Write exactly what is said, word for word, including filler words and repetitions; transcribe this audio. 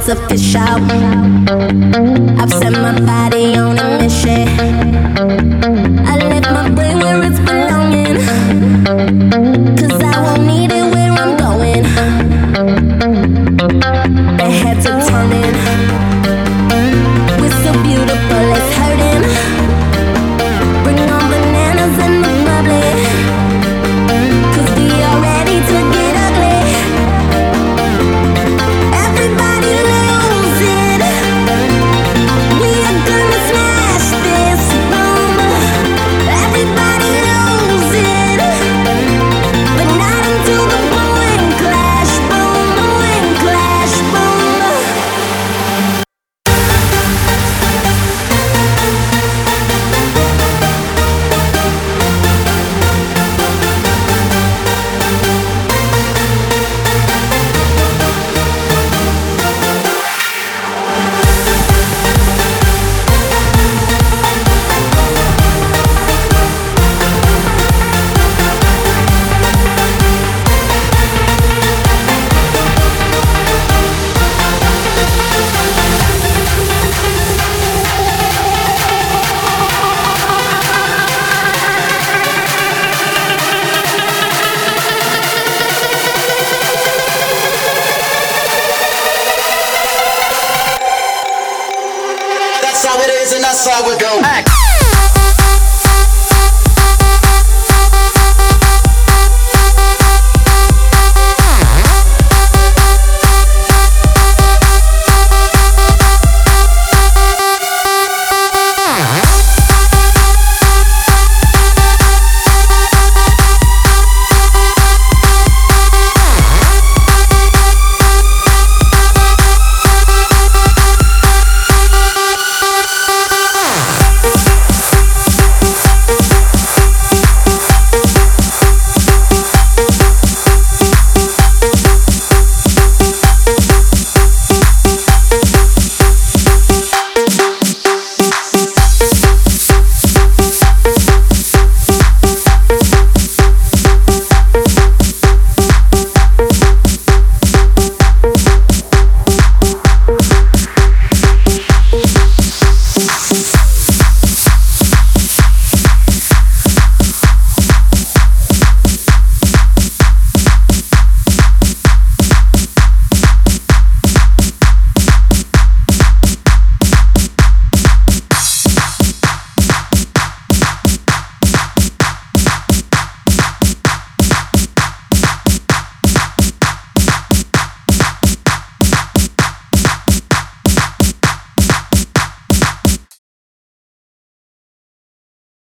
it's official. I've set my body on a mission. I left my brain where it's belonging, 'cause I won't need it where I'm going. The heads are turning. We're so beautiful, it's hurting. Bring on bananas and the bubbly, 'cause we are ready to get ugly. Everybody lose it. We are gonna smash this room. Everybody lose it, but not until the boom clash, boom, boom clash, boom. That's how it is and that's how it go. Act.